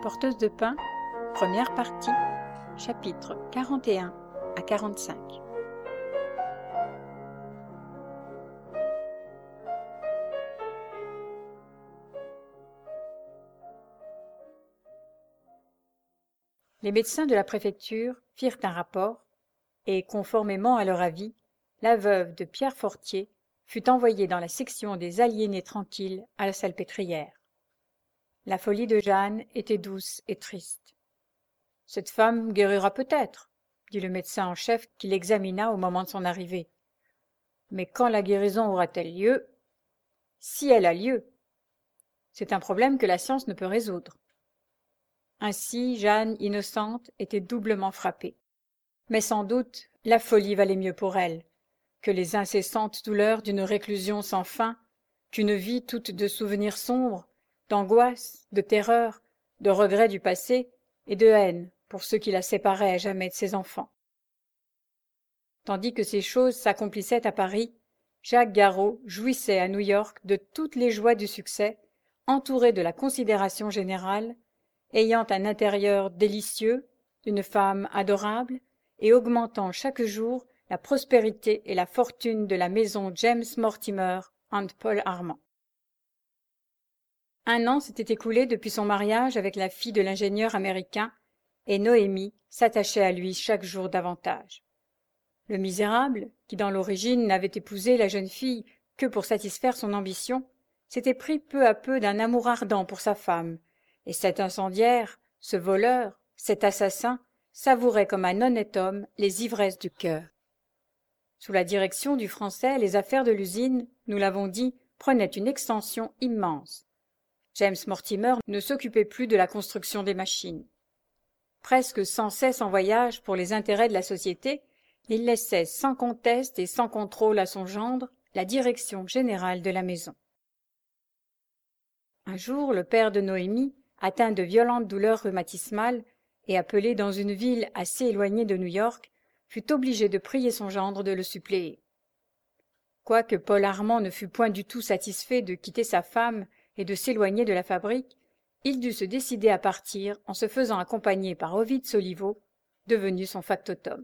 porteuse de pain, première partie, chapitres 41 à 45. Les médecins de la préfecture firent un rapport, et, conformément à leur avis, la veuve de Pierre Fortier fut envoyée dans la section des aliénés tranquilles à la Salpêtrière. La folie de Jeanne était douce et triste. « Cette femme guérira peut-être, » dit le médecin en chef qui l'examina au moment de son arrivée. « Mais quand la guérison aura-t-elle lieu ? Si elle a lieu. C'est un problème que la science ne peut résoudre. » Ainsi Jeanne, innocente, était doublement frappée. Mais sans doute la folie valait mieux pour elle que les incessantes douleurs d'une réclusion sans fin, qu'une vie toute de souvenirs sombres, d'angoisse, de terreur, de regrets du passé et de haine pour ceux qui la séparaient à jamais de ses enfants. Tandis que ces choses s'accomplissaient à Paris, Jacques Garraud jouissait à New-York de toutes les joies du succès, entouré de la considération générale, ayant un intérieur délicieux, une femme adorable, et augmentant chaque jour la prospérité et la fortune de la maison James Mortimer and Paul Armand. Un an s'était écoulé depuis son mariage avec la fille de l'ingénieur américain, et Noémie s'attachait à lui chaque jour davantage. Le misérable, qui dans l'origine n'avait épousé la jeune fille que pour satisfaire son ambition, s'était pris peu à peu d'un amour ardent pour sa femme, et cet incendiaire, ce voleur, cet assassin, savourait comme un honnête homme les ivresses du cœur. Sous la direction du Français, les affaires de l'usine, nous l'avons dit, prenaient une extension immense. James Mortimer ne s'occupait plus de la construction des machines. Presque sans cesse en voyage pour les intérêts de la société, il laissait sans conteste et sans contrôle à son gendre la direction générale de la maison. Un jour, le père de Noémie, atteint de violentes douleurs rhumatismales et appelé dans une ville assez éloignée de New-York, fut obligé de prier son gendre de le suppléer. Quoique Paul Armand ne fût point du tout satisfait de quitter sa femme et de s'éloigner de la fabrique, il dut se décider à partir en se faisant accompagner par Ovide Soliveau, devenu son factotum.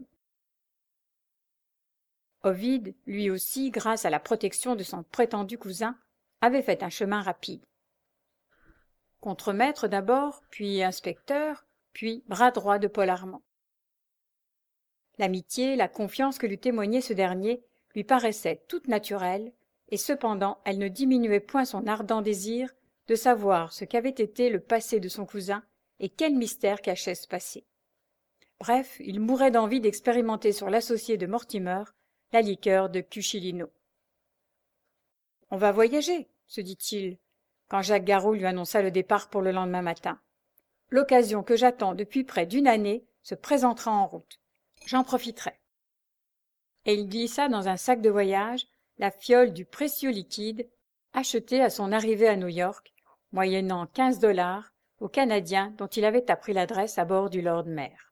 Ovide, lui aussi, grâce à la protection de son prétendu cousin, avait fait un chemin rapide. Contremaître d'abord, puis inspecteur, puis bras droit de Paul Armand. L'amitié, la confiance que lui témoignait ce dernier lui paraissaient toutes naturelles, et cependant elle ne diminuait point son ardent désir de savoir ce qu'avait été le passé de son cousin et quel mystère cachait ce passé. Bref, il mourait d'envie d'expérimenter sur l'associé de Mortimer la liqueur de Cuchilino. « On va voyager, » se dit-il, quand Jacques Garraud lui annonça le départ pour le lendemain matin. « L'occasion que j'attends depuis près d'une année se présentera en route. J'en profiterai. » Et il glissa dans un sac de voyage la fiole du précieux liquide acheté à son arrivée à New-York, moyennant $15 au Canadien dont il avait appris l'adresse à bord du Lord Mayor.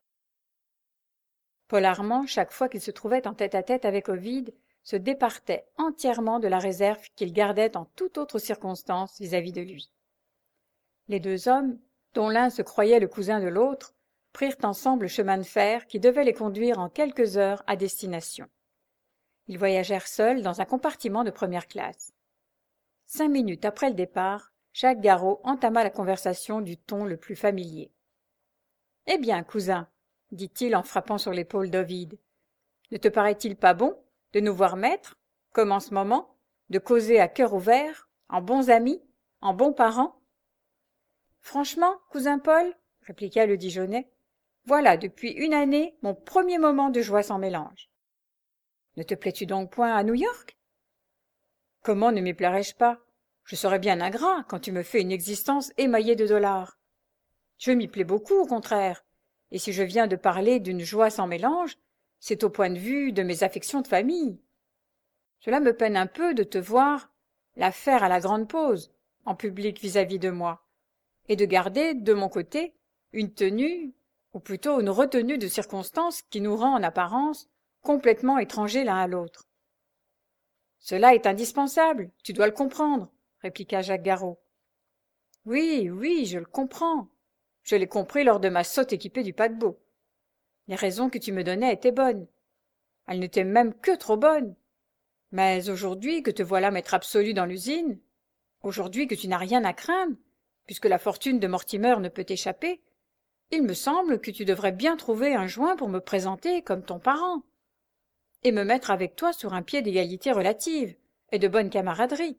Paul Armand, chaque fois qu'il se trouvait en tête-à-tête avec Ovide, se départait entièrement de la réserve qu'il gardait en toute autre circonstance vis-à-vis de lui. Les deux hommes, dont l'un se croyait le cousin de l'autre, prirent ensemble le chemin de fer qui devait les conduire en quelques heures à destination. Ils voyagèrent seuls dans un compartiment de première classe. 5 minutes après le départ, Jacques Garraud entama la conversation du ton le plus familier. « Eh bien, cousin, » dit-il en frappant sur l'épaule d'Ovide, « ne te paraît-il pas bon de nous voir maîtres, comme en ce moment, de causer à cœur ouvert, en bons amis, en bons parents ?»« Franchement, cousin Paul, » répliqua le Dijonais, « voilà depuis une année mon premier moment de joie sans mélange. » « Ne te plais-tu donc point à New-York ? » ?»« Comment ne m'y plairais-je pas ? Je serais bien ingrat quand tu me fais une existence émaillée de dollars. Je m'y plais beaucoup, au contraire, et si je viens de parler d'une joie sans mélange, c'est au point de vue de mes affections de famille. Cela me peine un peu de te voir la faire à la grande pose, en public vis-à-vis de moi, et de garder, de mon côté, une tenue, ou plutôt une retenue de circonstance qui nous rend en apparence complètement étrangers l'un à l'autre. « Cela est indispensable, tu dois le comprendre, » répliqua Jacques Garraud. « Oui, oui, je le comprends. Je l'ai compris lors de ma saute équipée du paquebot. Les raisons que tu me donnais étaient bonnes. Elles n'étaient même que trop bonnes. Mais aujourd'hui que te voilà maître absolu dans l'usine, aujourd'hui que tu n'as rien à craindre, puisque la fortune de Mortimer ne peut t'échapper, il me semble que tu devrais bien trouver un joint pour me présenter comme ton parent, et me mettre avec toi sur un pied d'égalité relative et de bonne camaraderie.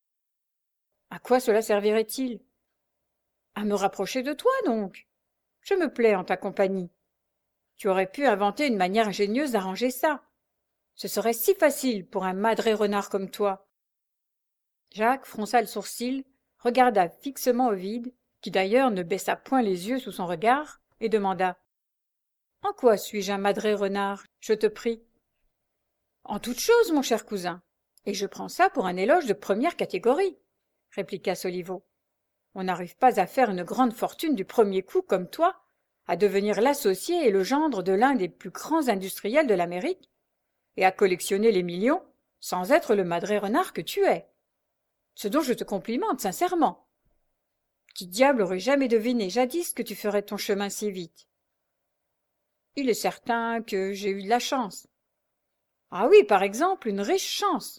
À quoi cela servirait-il? À me rapprocher de toi, donc. Je me plais en ta compagnie. Tu aurais pu inventer une manière ingénieuse d'arranger ça. Ce serait si facile pour un madré renard comme toi. Jacques fronça le sourcil, regarda fixement Ovide, qui d'ailleurs ne baissa point les yeux sous son regard, et demanda « En quoi suis-je un madré renard, je te prie ?»« En toute chose, mon cher cousin, et je prends ça pour un éloge de première catégorie, » répliqua Soliveau. « On n'arrive pas à faire une grande fortune du premier coup comme toi, à devenir l'associé et le gendre de l'un des plus grands industriels de l'Amérique, et à collectionner les millions sans être le madré renard que tu es. Ce dont je te complimente sincèrement. Qui diable aurait jamais deviné jadis que tu ferais ton chemin si vite? Il est certain que j'ai eu de la chance. Ah oui, par exemple, une riche chance.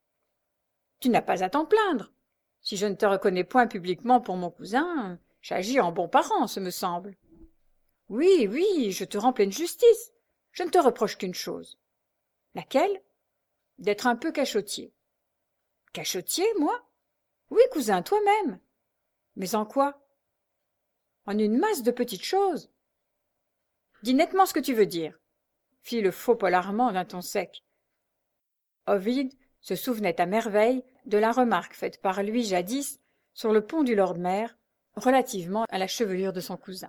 Tu n'as pas à t'en plaindre. Si je ne te reconnais point publiquement pour mon cousin, j'agis en bon parent, ce me semble. Oui, oui, je te rends pleine justice. Je ne te reproche qu'une chose. Laquelle? D'être un peu cachotier. Cachotier, moi? Oui, cousin, toi-même. Mais en quoi? En une masse de petites choses. Dis nettement ce que tu veux dire, fit le faux Paul Armand d'un ton sec. Ovide se souvenait à merveille de la remarque faite par lui jadis sur le pont du Lord-Maire relativement à la chevelure de son cousin.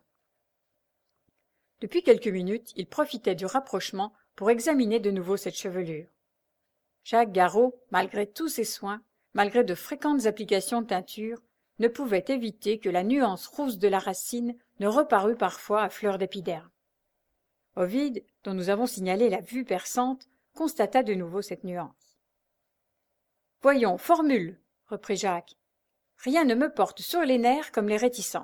Depuis quelques minutes, il profitait du rapprochement pour examiner de nouveau cette chevelure. Jacques Garraud, malgré tous ses soins, malgré de fréquentes applications de teinture, ne pouvait éviter que la nuance rousse de la racine ne reparût parfois à fleur d'épiderme. Ovide, dont nous avons signalé la vue perçante, constata de nouveau cette nuance. « Voyons, formule, reprit Jacques. Rien ne me porte sur les nerfs comme les réticences. »«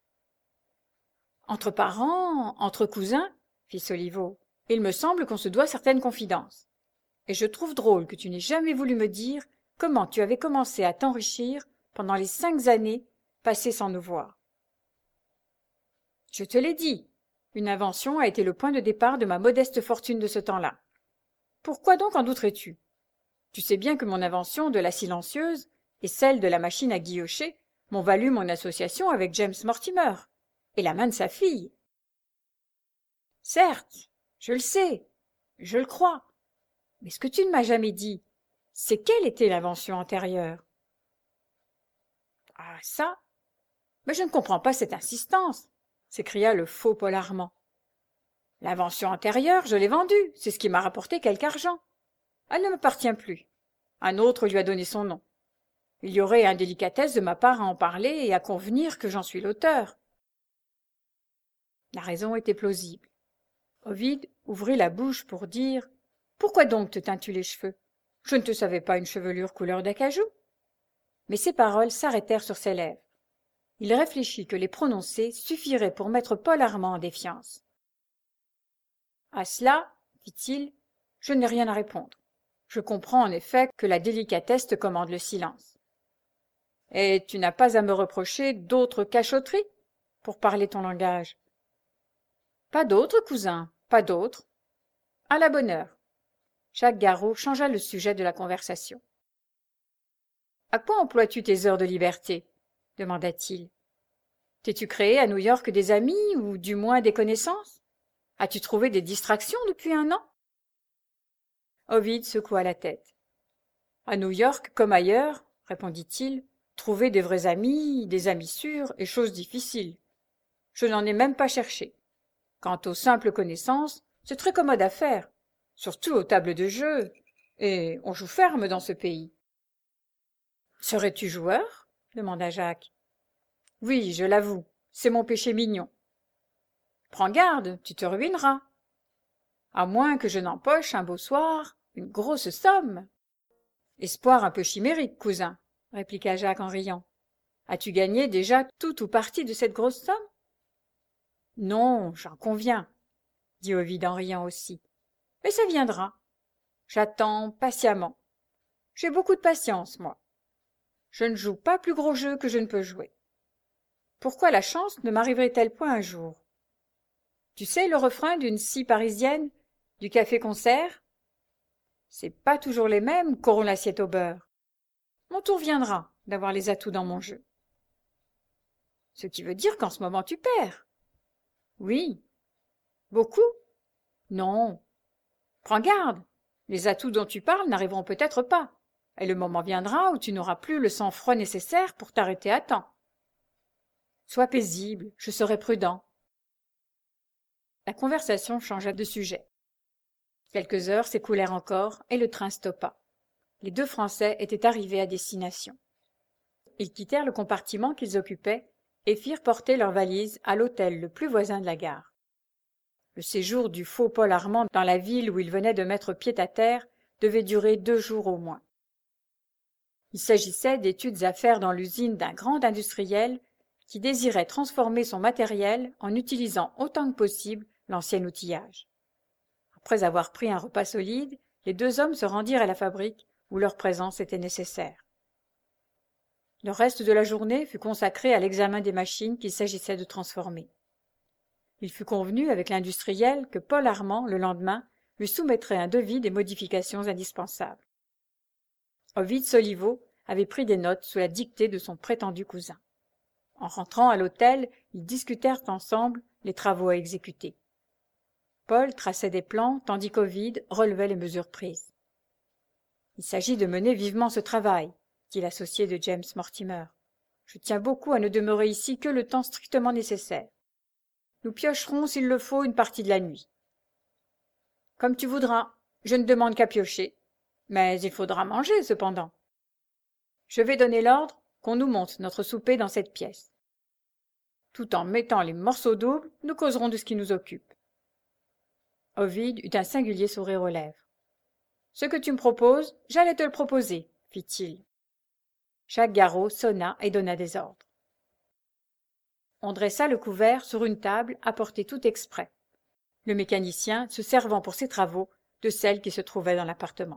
Entre parents, entre cousins, fit Soliveau, il me semble qu'on se doit certaines confidences. Et je trouve drôle que tu n'aies jamais voulu me dire comment tu avais commencé à t'enrichir pendant les 5 années passées sans nous voir. Je te l'ai dit, une invention a été le point de départ de ma modeste fortune de ce temps-là. Pourquoi donc en douterais-tu? Tu sais bien que mon invention de la silencieuse et celle de la machine à guillocher m'ont valu mon association avec James Mortimer et la main de sa fille. Certes, je le sais, je le crois, mais ce que tu ne m'as jamais dit, c'est quelle était l'invention antérieure? Ah, ça? Mais je ne comprends pas cette insistance, s'écria le faux Paul Armand. L'invention antérieure, je l'ai vendue, c'est ce qui m'a rapporté quelque argent. Elle ne m'appartient plus. Un autre lui a donné son nom. Il y aurait indélicatesse de ma part à en parler et à convenir que j'en suis l'auteur. La raison était plausible. Ovide ouvrit la bouche pour dire « Pourquoi donc te teins-tu les cheveux? Je ne te savais pas une chevelure couleur d'acajou. » Mais ces paroles s'arrêtèrent sur ses lèvres. Il réfléchit que les prononcer suffirait pour mettre Paul Armand en défiance. « À cela, fit-il, je n'ai rien à répondre. Je comprends en effet que la délicatesse te commande le silence. Et tu n'as pas à me reprocher d'autres cachotteries pour parler ton langage. Pas d'autres, cousin, pas d'autres. À la bonne heure. Jacques Garraud changea le sujet de la conversation. À quoi emploies-tu tes heures de liberté? Demanda-t-il. T'es-tu créé à New York des amis, ou du moins des connaissances? As-tu trouvé des distractions depuis 1 an? Ovide secoua la tête. À New York, comme ailleurs, répondit-il, trouver des vrais amis, des amis sûrs, est chose difficile. Je n'en ai même pas cherché. Quant aux simples connaissances, c'est très commode à faire, surtout aux tables de jeu, et on joue ferme dans ce pays. Serais-tu joueur? Demanda Jacques. Oui, je l'avoue, c'est mon péché mignon. Prends garde, tu te ruineras. À moins que je n'empoche un beau soir une grosse somme. Espoir un peu chimérique, cousin, répliqua Jacques en riant. As-tu gagné déjà tout ou partie de cette grosse somme? Non, j'en conviens, dit Ovide en riant aussi. Mais ça viendra. J'attends patiemment. J'ai beaucoup de patience, moi. Je ne joue pas plus gros jeu que je ne peux jouer. Pourquoi la chance ne m'arriverait-elle point un jour? Tu sais le refrain d'une scie parisienne, du café-concert? C'est pas toujours les mêmes qu'auront l'assiette au beurre. Mon tour viendra d'avoir les atouts dans mon jeu. Ce qui veut dire qu'en ce moment tu perds. Oui. Beaucoup? Non. Prends garde. Les atouts dont tu parles n'arriveront peut-être pas, et le moment viendra où tu n'auras plus le sang-froid nécessaire pour t'arrêter à temps. Sois paisible, je serai prudent. La conversation changea de sujet. Quelques heures s'écoulèrent encore, et le train stoppa. Les deux Français étaient arrivés à destination. Ils quittèrent le compartiment qu'ils occupaient et firent porter leurs valises à l'hôtel le plus voisin de la gare. Le séjour du faux Paul Armand dans la ville où il venait de mettre pied à terre devait durer 2 jours au moins. Il s'agissait d'études à faire dans l'usine d'un grand industriel qui désirait transformer son matériel en utilisant autant que possible l'ancien outillage. Après avoir pris un repas solide, les deux hommes se rendirent à la fabrique où leur présence était nécessaire. Le reste de la journée fut consacré à l'examen des machines qu'il s'agissait de transformer. Il fut convenu avec l'industriel que Paul Armand, le lendemain, lui soumettrait un devis des modifications indispensables. Ovide Soliveau avait pris des notes sous la dictée de son prétendu cousin. En rentrant à l'hôtel, ils discutèrent ensemble les travaux à exécuter. Paul traçait des plans tandis qu'Ovide relevait les mesures prises. « Il s'agit de mener vivement ce travail, » dit l'associé de James Mortimer. « Je tiens beaucoup à ne demeurer ici que le temps strictement nécessaire. Nous piocherons, s'il le faut, une partie de la nuit. »« Comme tu voudras, je ne demande qu'à piocher. Mais il faudra manger, cependant. Je vais donner l'ordre qu'on nous monte notre souper dans cette pièce. Tout en mettant les morceaux doubles, nous causerons de ce qui nous occupe. » Ovide eut un singulier sourire aux lèvres. « Ce que tu me proposes, j'allais te le proposer, fit-il. Jacques Garraud sonna et donna des ordres. On dressa le couvert sur une table apportée tout exprès, le mécanicien se servant pour ses travaux de celle qui se trouvait dans l'appartement.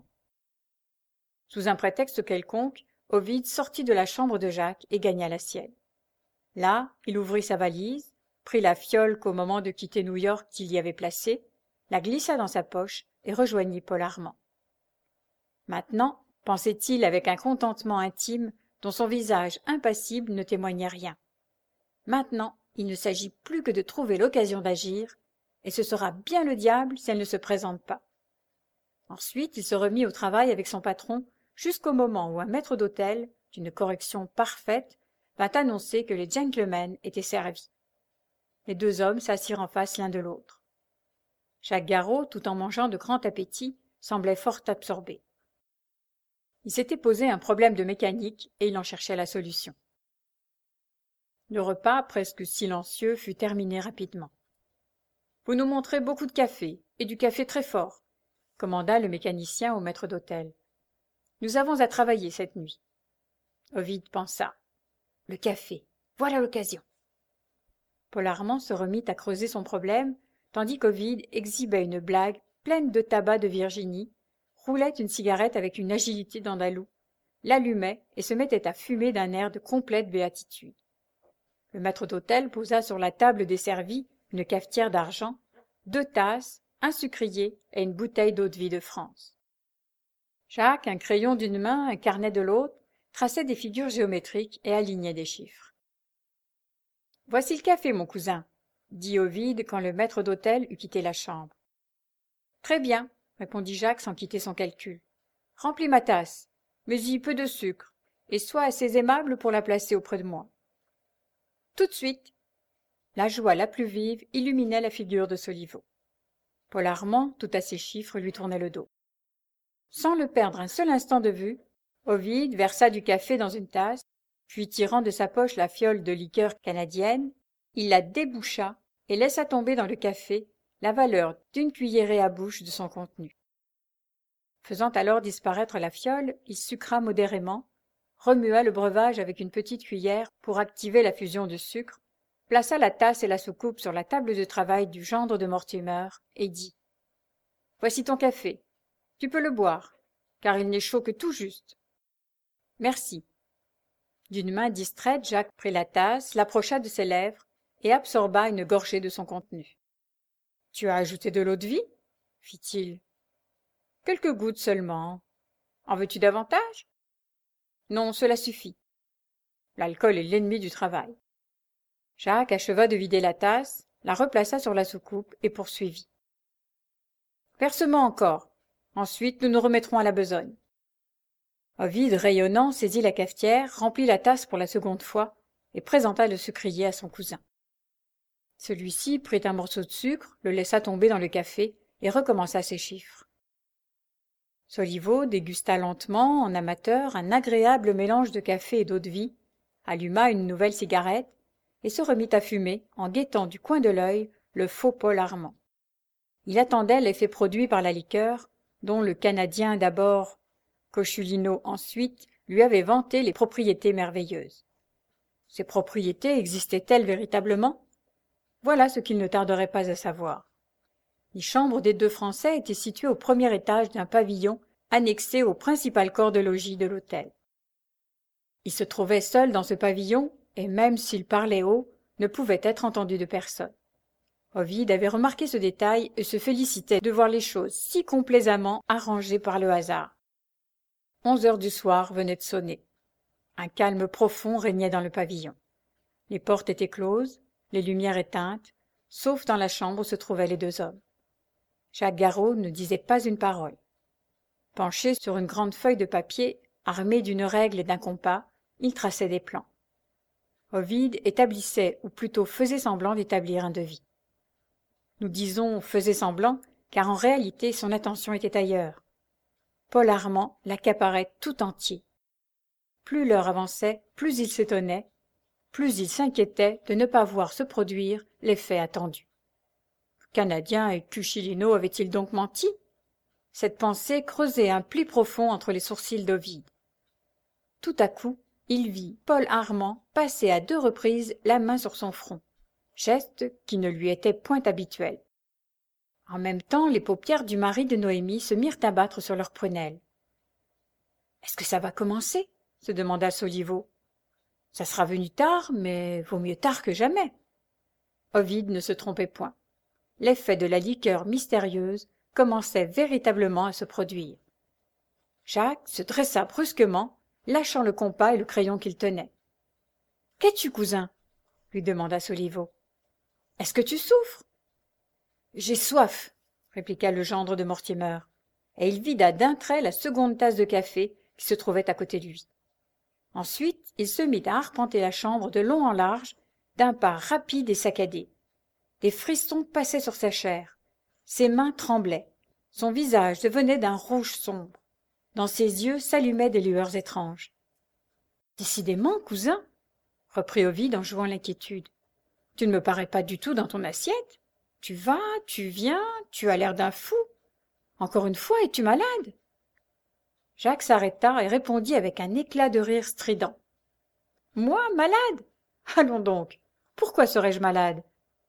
Sous un prétexte quelconque, Ovide sortit de la chambre de Jacques et gagna la sienne. Là, il ouvrit sa valise, prit la fiole qu'au moment de quitter New York il y avait placée, la glissa dans sa poche et rejoignit Paul Armand. Maintenant, pensait-il avec un contentement intime dont son visage impassible ne témoignait rien. Maintenant, il ne s'agit plus que de trouver l'occasion d'agir, et ce sera bien le diable si elle ne se présente pas. Ensuite, il se remit au travail avec son patron jusqu'au moment où un maître d'hôtel, d'une correction parfaite, vint annoncer que les gentlemen étaient servis. Les deux hommes s'assirent en face l'un de l'autre. Jacques Garraud, tout en mangeant de grand appétit, semblait fort absorbé. Il s'était posé un problème de mécanique et il en cherchait la solution. Le repas, presque silencieux, fut terminé rapidement. « Vous nous montrez beaucoup de café, et du café très fort, » commanda le mécanicien au maître d'hôtel. « Nous avons à travailler cette nuit. » Ovide pensa. « Le café, voilà l'occasion. » Paul Armand se remit à creuser son problème, tandis qu'Ovide exhibait une blague pleine de tabac de Virginie, roulait une cigarette avec une agilité d'andalou, l'allumait et se mettait à fumer d'un air de complète béatitude. Le maître d'hôtel posa sur la table desservie une cafetière d'argent, 2 tasses, un sucrier et une bouteille d'eau-de-vie de France. Jacques, un crayon d'une main, un carnet de l'autre, traçait des figures géométriques et alignait des chiffres. « Voici le café, mon cousin, » dit Ovide quand le maître d'hôtel eut quitté la chambre. « Très bien, » répondit Jacques sans quitter son calcul. « Remplis ma tasse, mets-y peu de sucre, et sois assez aimable pour la placer auprès de moi. » Tout de suite. La joie la plus vive illuminait la figure de Soliveau. Paul Armand, tout à ses chiffres, lui tournait le dos. Sans le perdre un seul instant de vue, Ovide versa du café dans une tasse, puis tirant de sa poche la fiole de liqueur canadienne, il la déboucha et laissa tomber dans le café la valeur d'une cuillerée à bouche de son contenu. Faisant alors disparaître la fiole, il sucra modérément, remua le breuvage avec une petite cuillère pour activer la fusion de sucre, plaça la tasse et la soucoupe sur la table de travail du gendre de Mortimer et dit « Voici ton café. Tu peux le boire, car il n'est chaud que tout juste. » « Merci. » D'une main distraite, Jacques prit la tasse, l'approcha de ses lèvres et absorba une gorgée de son contenu. « Tu as ajouté de l'eau-de-vie » fit-il. « Quelques gouttes seulement. En veux-tu davantage ?»« Non, cela suffit. L'alcool est l'ennemi du travail. » Jacques acheva de vider la tasse, la replaça sur la soucoupe et poursuivit. « Verse-moi encore. Ensuite, nous nous remettrons à la besogne. » Ovide, rayonnant, saisit la cafetière, remplit la tasse pour la seconde fois et présenta le sucrier à son cousin. Celui-ci prit un morceau de sucre, le laissa tomber dans le café et recommença ses chiffres. Soliveau dégusta lentement, en amateur, un agréable mélange de café et d'eau-de-vie, alluma une nouvelle cigarette et se remit à fumer en guettant du coin de l'œil le faux Paul Armand. Il attendait l'effet produit par la liqueur, dont le Canadien d'abord, Cochulino ensuite, lui avait vanté les propriétés merveilleuses. Ces propriétés existaient-elles véritablement? Voilà ce qu'il ne tarderait pas à savoir. Les chambres des deux Français étaient situées au premier étage d'un pavillon annexé au principal corps de logis de l'hôtel. Il se trouvait seul dans ce pavillon, et même s'il parlait haut, ne pouvait être entendu de personne. Ovide avait remarqué ce détail et se félicitait de voir les choses si complaisamment arrangées par le hasard. 11 heures du soir venaient de sonner. Un calme profond régnait dans le pavillon. Les portes étaient closes, les lumières éteintes, sauf dans la chambre où se trouvaient les deux hommes. Jacques Garraud ne disait pas une parole. Penché sur une grande feuille de papier, armé d'une règle et d'un compas, il traçait des plans. Ovide établissait, ou plutôt faisait semblant d'établir un devis. Nous disons « faisait semblant » car en réalité son attention était ailleurs. Paul Armand l'accaparait tout entier. Plus l'heure avançait, plus il s'étonnait, plus il s'inquiétait de ne pas voir se produire l'effet attendu. Canadien et Cuchilino avaient-ils donc menti? Cette pensée creusait un pli profond entre les sourcils d'Ovide. Tout à coup, il vit Paul Armand passer à 2 reprises la main sur son front, geste qui ne lui était point habituel. En même temps, les paupières du mari de Noémie se mirent à battre sur leurs prunelles. « Est-ce que ça va commencer ?» se demanda Soliveau. « Ça sera venu tard, mais vaut mieux tard que jamais. » Ovide ne se trompait point. L'effet de la liqueur mystérieuse commençait véritablement à se produire. Jacques se dressa brusquement, lâchant le compas et le crayon qu'il tenait. « Qu'as-tu, cousin ?» lui demanda Soliveau. « Est-ce que tu souffres ?»« J'ai soif, » répliqua le gendre de Mortimer, et il vida d'un trait la seconde tasse de café qui se trouvait à côté de lui. Ensuite, il se mit à arpenter la chambre de long en large, d'un pas rapide et saccadé. Des frissons passaient sur sa chair. Ses mains tremblaient. Son visage devenait d'un rouge sombre. Dans ses yeux s'allumaient des lueurs étranges. « Décidément, cousin, » reprit Ovide en jouant l'inquiétude, « tu ne me parais pas du tout dans ton assiette. Tu vas, tu viens, tu as l'air d'un fou. Encore une fois, es-tu malade ?» Jacques s'arrêta et répondit avec un éclat de rire strident. « Moi, malade? Allons donc, pourquoi serais-je malade? »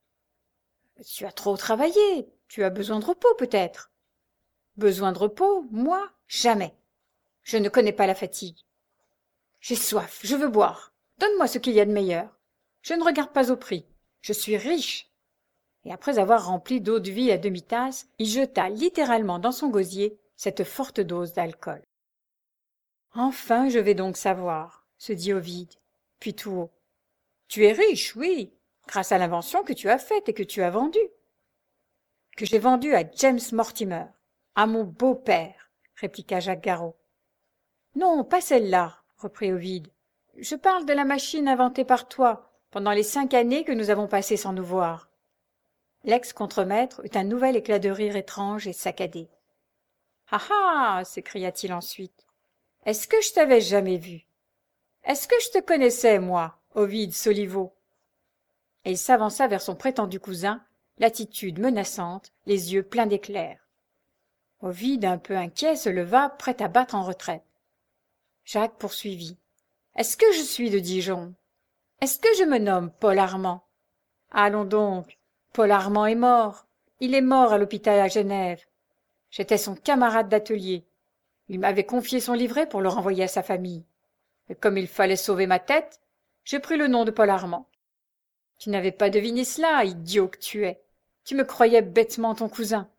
« Tu as trop travaillé, tu as besoin de repos peut-être. »« Besoin de repos, moi, jamais. Je ne connais pas la fatigue. J'ai soif, je veux boire. Donne-moi ce qu'il y a de meilleur. Je ne regarde pas au prix, je suis riche. » Et après avoir rempli d'eau-de-vie à demi-tasse, il jeta littéralement dans son gosier cette forte dose d'alcool. « Enfin, je vais donc savoir, » se dit Ovide, puis tout haut. « Tu es riche, oui, grâce à l'invention que tu as faite et que tu as vendue. »« Que j'ai vendue à James Mortimer, à mon beau-père, » répliqua Jacques Garraud. « Non, pas celle-là, » reprit Ovide. « Je parle de la machine inventée par toi pendant les 5 années que nous avons passées sans nous voir. » L'ex-contremaître eut un nouvel éclat de rire étrange et saccadé. « Ah ah !» s'écria-t-il ensuite. « Est-ce que je t'avais jamais vu? Est-ce que je te connaissais, moi, Ovide Soliveau ?» Et il s'avança vers son prétendu cousin, l'attitude menaçante, les yeux pleins d'éclairs. Ovide, un peu inquiet, se leva, prêt à battre en retraite. Jacques poursuivit. « Est-ce que je suis de Dijon? Est-ce que je me nomme Paul Armand? Allons donc, Paul Armand est mort. Il est mort à l'hôpital à Genève. J'étais son camarade d'atelier. Il m'avait confié son livret pour le renvoyer à sa famille. Et comme il fallait sauver ma tête, j'ai pris le nom de Paul Armand. Tu n'avais pas deviné cela, idiot que tu es. Tu me croyais bêtement ton cousin.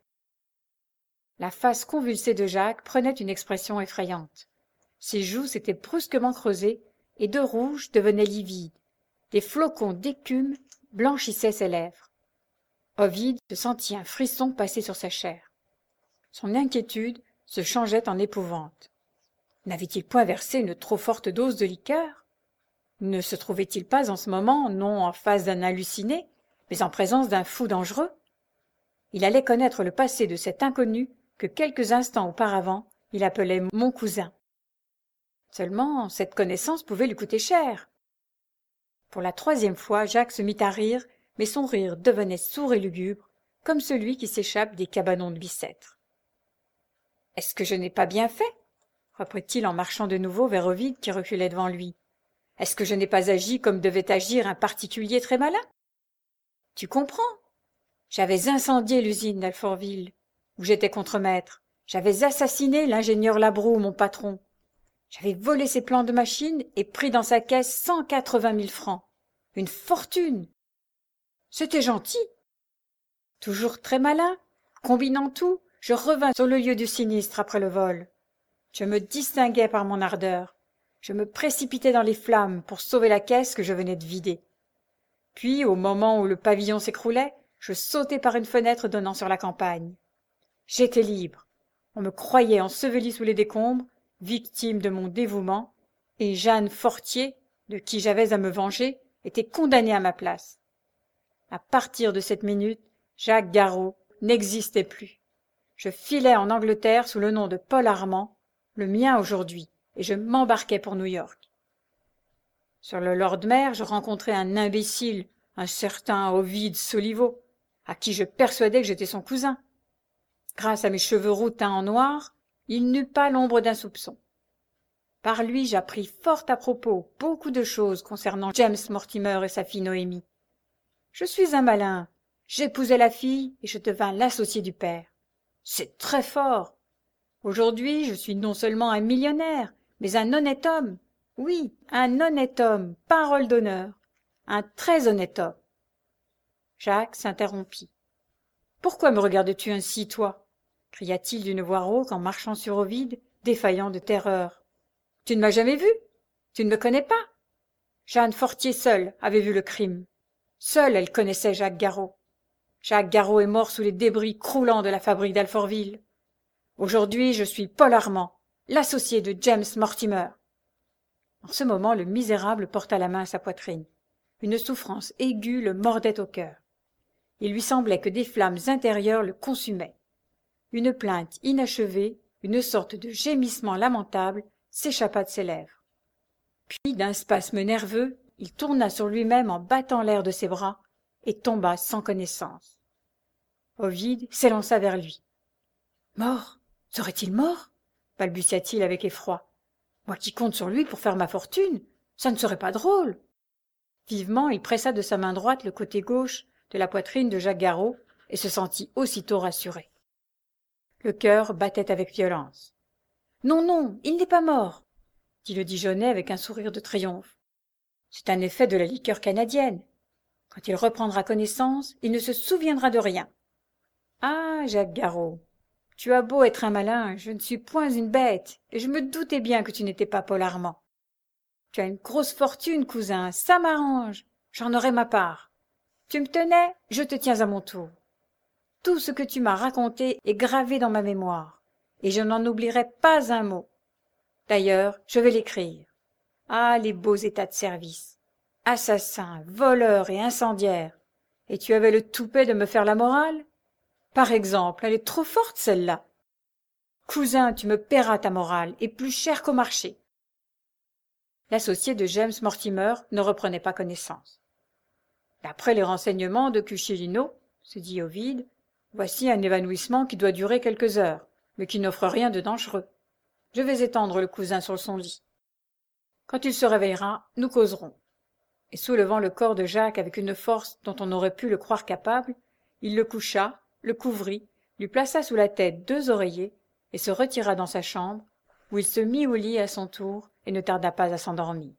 La face convulsée de Jacques prenait une expression effrayante. Ses joues s'étaient brusquement creusées et de rouge devenaient livides. Des flocons d'écume blanchissaient ses lèvres. Ovide se sentit un frisson passer sur sa chair. Son inquiétude se changeait en épouvante. N'avait-il point versé une trop forte dose de liqueur? Ne se trouvait-il pas en ce moment non en face d'un halluciné, mais en présence d'un fou dangereux? Il allait connaître le passé de cet inconnu que quelques instants auparavant il appelait mon cousin. Seulement, cette connaissance pouvait lui coûter cher. Pour la troisième fois, Jacques se mit à rire, mais son rire devenait sourd et lugubre, comme celui qui s'échappe des cabanons de Bicêtre. « Est-ce que je n'ai pas bien fait ?» reprit-il en marchant de nouveau vers Ovide qui reculait devant lui. « Est-ce que je n'ai pas agi comme devait agir un particulier très malin? Tu comprends? J'avais incendié l'usine d'Alfortville, où j'étais contremaître. J'avais assassiné l'ingénieur Labroue, mon patron. J'avais volé ses plans de machine et pris dans sa caisse 180 000 francs. Une fortune! C'était gentil. Toujours très malin, combinant tout, je revins sur le lieu du sinistre après le vol. Je me distinguais par mon ardeur. Je me précipitais dans les flammes pour sauver la caisse que je venais de vider. Puis, au moment où le pavillon s'écroulait, je sautai par une fenêtre donnant sur la campagne. J'étais libre. On me croyait enseveli sous les décombres, victime de mon dévouement, et Jeanne Fortier, de qui j'avais à me venger, était condamnée à ma place. À partir de cette minute, Jacques Garraud n'existait plus. Je filais en Angleterre sous le nom de Paul Armand, le mien aujourd'hui, et je m'embarquais pour New York. Sur le Lord Mayor, je rencontrai un imbécile, un certain Ovide Soliveau, à qui je persuadais que j'étais son cousin. Grâce à mes cheveux roux teints en noir, il n'eut pas l'ombre d'un soupçon. Par lui, j'appris fort à propos beaucoup de choses concernant James Mortimer et sa fille Noémie. Je suis un malin. J'épousai la fille et je devins l'associé du père. C'est très fort. Aujourd'hui, je suis non seulement un millionnaire, mais un honnête homme. Oui, un honnête homme, parole d'honneur. Un très honnête homme. Jacques s'interrompit. « Pourquoi me regardes-tu ainsi, toi ?» cria-t-il d'une voix rauque en marchant sur Ovide, défaillant de terreur. « Tu ne m'as jamais vu? Tu ne me connais pas? Jeanne Fortier seule avait vu le crime. Seule elle connaissait Jacques Garraud. Jacques Garraud est mort sous les débris croulants de la fabrique d'Alfortville. Aujourd'hui, je suis Paul Armand, l'associé de James Mortimer. » En ce moment, le misérable porta la main à sa poitrine. Une souffrance aiguë le mordait au cœur. Il lui semblait que des flammes intérieures le consumaient. Une plainte inachevée, une sorte de gémissement lamentable s'échappa de ses lèvres. Puis, d'un spasme nerveux, il tourna sur lui-même en battant l'air de ses bras et tomba sans connaissance. Ovide s'élança vers lui. « Mort? Serait-il mort ?» balbutia-t-il avec effroi. « Moi qui compte sur lui pour faire ma fortune, ça ne serait pas drôle. » Vivement, il pressa de sa main droite le côté gauche de la poitrine de Jacques Garraud et se sentit aussitôt rassuré. Le cœur battait avec violence. « Non, non, il n'est pas mort !» dit le Dijonais avec un sourire de triomphe. « C'est un effet de la liqueur canadienne. Quand il reprendra connaissance, il ne se souviendra de rien. »« Ah, Jacques Garraud, tu as beau être un malin, je ne suis point une bête, et je me doutais bien que tu n'étais pas Paul Armand. Tu as une grosse fortune, cousin, ça m'arrange, j'en aurai ma part. Tu me tenais, je te tiens à mon tour. Tout ce que tu m'as raconté est gravé dans ma mémoire, et je n'en oublierai pas un mot. D'ailleurs, je vais l'écrire. Ah, les beaux états de service. Assassin, voleur et incendiaire. Et tu avais le toupet de me faire la morale? Par exemple, elle est trop forte, celle-là. Cousin, tu me paieras ta morale, et plus cher qu'au marché. L'associé de James Mortimer ne reprenait pas connaissance. D'après les renseignements de Cuchillino, se dit Ovide, voici un évanouissement qui doit durer quelques heures, mais qui n'offre rien de dangereux. Je vais étendre le cousin sur son lit. Quand il se réveillera, nous causerons. et soulevant le corps de Jacques avec une force dont on aurait pu le croire capable, il le coucha, le couvrit, lui plaça sous la tête 2 oreillers, et se retira dans sa chambre, où il se mit au lit à son tour et ne tarda pas à s'endormir.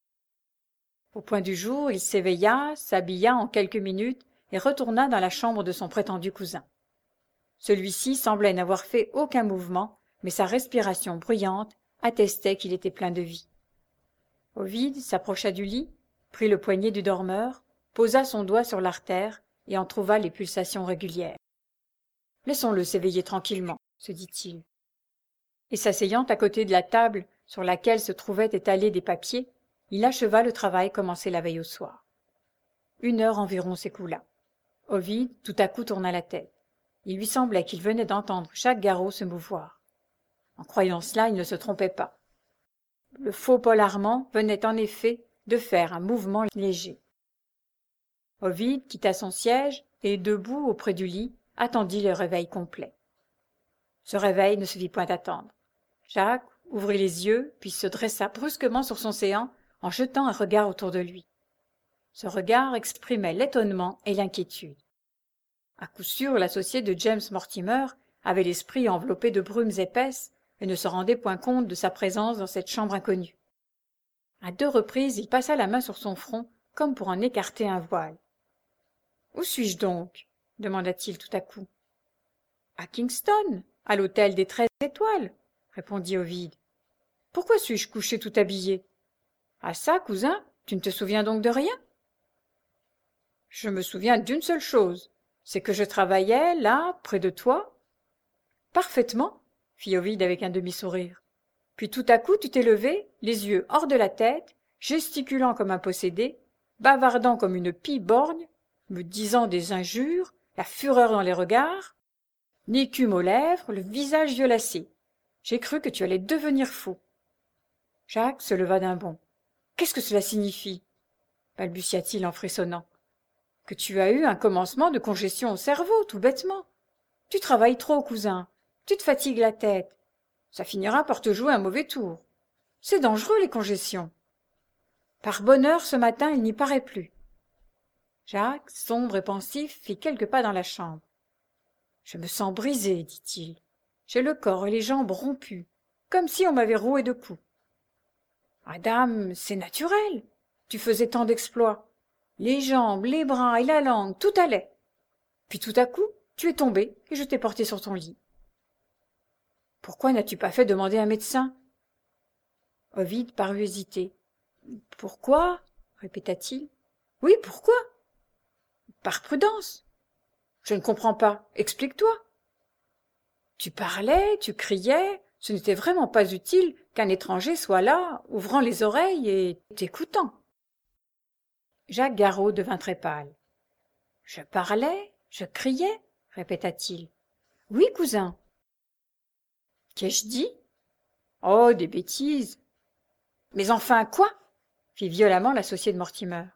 Au point du jour, il s'éveilla, s'habilla en quelques minutes et retourna dans la chambre de son prétendu cousin. Celui-ci semblait n'avoir fait aucun mouvement, mais sa respiration bruyante attestait qu'il était plein de vie. Ovide s'approcha du lit, prit le poignet du dormeur, posa son doigt sur l'artère et en trouva les pulsations régulières. « Laissons-le s'éveiller tranquillement, » se dit-il. Et s'asseyant à côté de la table sur laquelle se trouvaient étalés des papiers, il acheva le travail commencé la veille au soir. 1 heure environ s'écoula. Ovide tout à coup tourna la tête. Il lui semblait qu'il venait d'entendre Jacques Garraud se mouvoir. En croyant cela, il ne se trompait pas. Le faux Paul Armand venait en effet de faire un mouvement léger. Ovide quitta son siège et, debout auprès du lit, attendit le réveil complet. Ce réveil ne se fit point attendre. Jacques ouvrit les yeux, puis se dressa brusquement sur son séant en jetant un regard autour de lui. Ce regard exprimait l'étonnement et l'inquiétude. À coup sûr, l'associé de James Mortimer avait l'esprit enveloppé de brumes épaisses et ne se rendait point compte de sa présence dans cette chambre inconnue. À 2 reprises, il passa la main sur son front comme pour en écarter un voile. « Où suis-je donc » demanda-t-il tout à coup. « À Kingston, à l'hôtel des 13 étoiles, » répondit Ovide. « Pourquoi suis-je couché tout habillé ?»« Ah ça, cousin, tu ne te souviens donc de rien ?»« Je me souviens d'une seule chose, c'est que je travaillais là, près de toi. »« Parfaitement, » fit Ovide avec un demi-sourire. « Puis tout à coup tu t'es levé, les yeux hors de la tête, gesticulant comme un possédé, bavardant comme une pie borgne, me disant des injures, la fureur dans les regards, l'écume aux lèvres, le visage violacé. J'ai cru que tu allais devenir fou. » Jacques se leva d'un bond. « Qu'est-ce que cela signifie ?» balbutia-t-il en frissonnant. « Que tu as eu un commencement de congestion au cerveau, tout bêtement. Tu travailles trop, cousin. Tu te fatigues la tête. Ça finira par te jouer un mauvais tour. C'est dangereux, les congestions. » Par bonheur, ce matin, il n'y paraît plus. Jacques, sombre et pensif, fit quelques pas dans la chambre. « Je me sens brisé, dit-il. J'ai le corps et les jambes rompus, comme si on m'avait roué de coups. »« Ah dame, c'est naturel. Tu faisais tant d'exploits. Les jambes, les bras et la langue, tout allait. Puis tout à coup, tu es tombé et je t'ai porté sur ton lit. »« Pourquoi n'as-tu pas fait demander un médecin ?» Ovide parut hésiter. « Pourquoi ?» répéta-t-il. « Oui, pourquoi ?»« Par prudence. »« Je ne comprends pas. Explique-toi. » »« Tu parlais, tu criais. Ce n'était vraiment pas utile qu'un étranger soit là, ouvrant les oreilles et t'écoutant. » Jacques Garraud devint très pâle. « Je parlais, je criais, » répéta-t-il. « Oui, cousin. »« Qu'ai-je dit ?»« Oh, des bêtises. »« Mais enfin, quoi ?» fit violemment l'associé de Mortimer.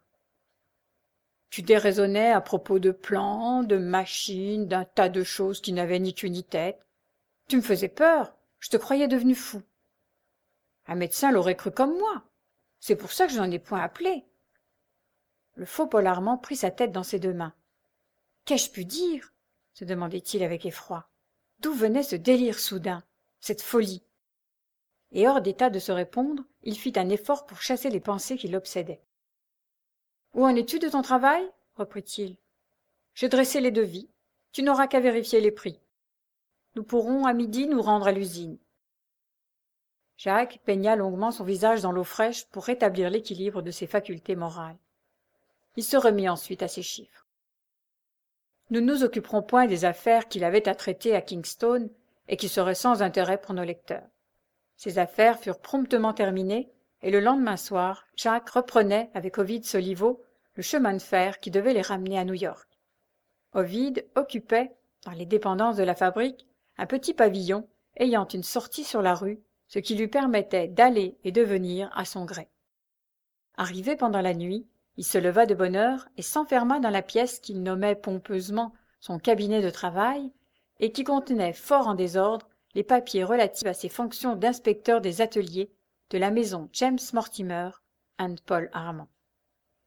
« Tu déraisonnais à propos de plans, de machines, d'un tas de choses qui n'avaient ni queue ni tête. Tu me faisais peur, je te croyais devenu fou. Un médecin l'aurait cru comme moi. C'est pour ça que je n'en ai point appelé. » Le faux Paul Armand prit sa tête dans ses 2 mains. « Qu'ai-je pu dire ?» se demandait-il avec effroi. D'où venait ce délire soudain, cette folie? Et hors d'état de se répondre, il fit un effort pour chasser les pensées qui l'obsédaient. « Où en es-tu de ton travail ?» reprit-il. « J'ai dressé les devis. Tu n'auras qu'à vérifier les prix. Nous pourrons à midi nous rendre à l'usine. » Jacques baigna longuement son visage dans l'eau fraîche pour rétablir l'équilibre de ses facultés morales. Il se remit ensuite à ses chiffres. Nous ne nous occuperons point des affaires qu'il avait à traiter à Kingston et qui seraient sans intérêt pour nos lecteurs. Ces affaires furent promptement terminées et le lendemain soir, Jacques reprenait avec Ovide Soliveau le chemin de fer qui devait les ramener à New York. Ovide occupait, dans les dépendances de la fabrique, un petit pavillon ayant une sortie sur la rue, ce qui lui permettait d'aller et de venir à son gré. Arrivé pendant la nuit, il se leva de bonne heure et s'enferma dans la pièce qu'il nommait pompeusement son cabinet de travail et qui contenait fort en désordre les papiers relatifs à ses fonctions d'inspecteur des ateliers de la maison James Mortimer and Paul Armand.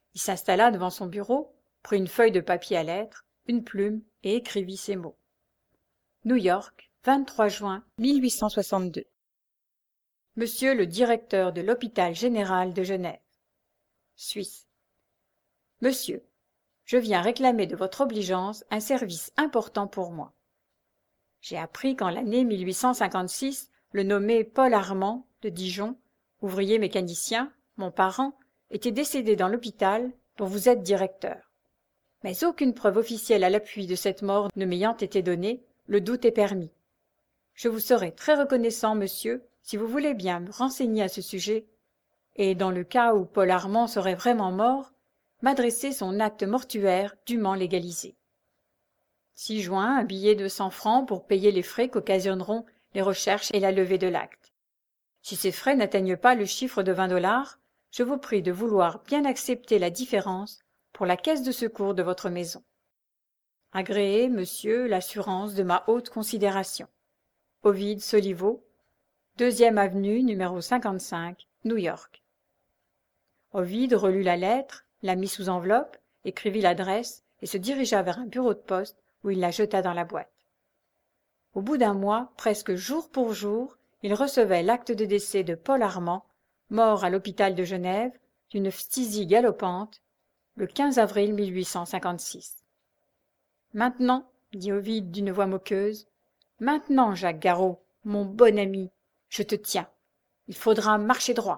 Il s'installa devant son bureau, prit une feuille de papier à lettres, une plume et écrivit ces mots. New York, 23 juin 1862. Monsieur le directeur de l'hôpital général de Genève. Suisse. Monsieur, je viens réclamer de votre obligeance un service important pour moi. J'ai appris qu'en l'année 1856, le nommé Paul Armand, de Dijon, ouvrier mécanicien, mon parent, était décédé dans l'hôpital dont vous êtes directeur. Mais aucune preuve officielle à l'appui de cette mort ne m'ayant été donnée, le doute est permis. Je vous serai très reconnaissant, monsieur, si vous voulez bien me renseigner à ce sujet, et dans le cas où Paul Armand serait vraiment mort, m'adresser son acte mortuaire dûment légalisé. 6 juin, un billet de 100 francs pour payer les frais qu'occasionneront les recherches et la levée de l'acte. Si ces frais n'atteignent pas le chiffre de 20 $, je vous prie de vouloir bien accepter la différence pour la caisse de secours de votre maison. Agréez, monsieur, l'assurance de ma haute considération. Ovide Soliveau, 2e avenue, numéro 55, New York. Ovide relut la lettre, la mit sous enveloppe, écrivit l'adresse et se dirigea vers un bureau de poste où il la jeta dans la boîte. Au bout d'un mois, presque jour pour jour, il recevait l'acte de décès de Paul Armand, mort à l'hôpital de Genève, d'une phtisie galopante, le 15 avril 1856. « Maintenant, dit Ovide d'une voix moqueuse, « maintenant, Jacques Garraud, mon bon ami, je te tiens. Il faudra marcher droit. »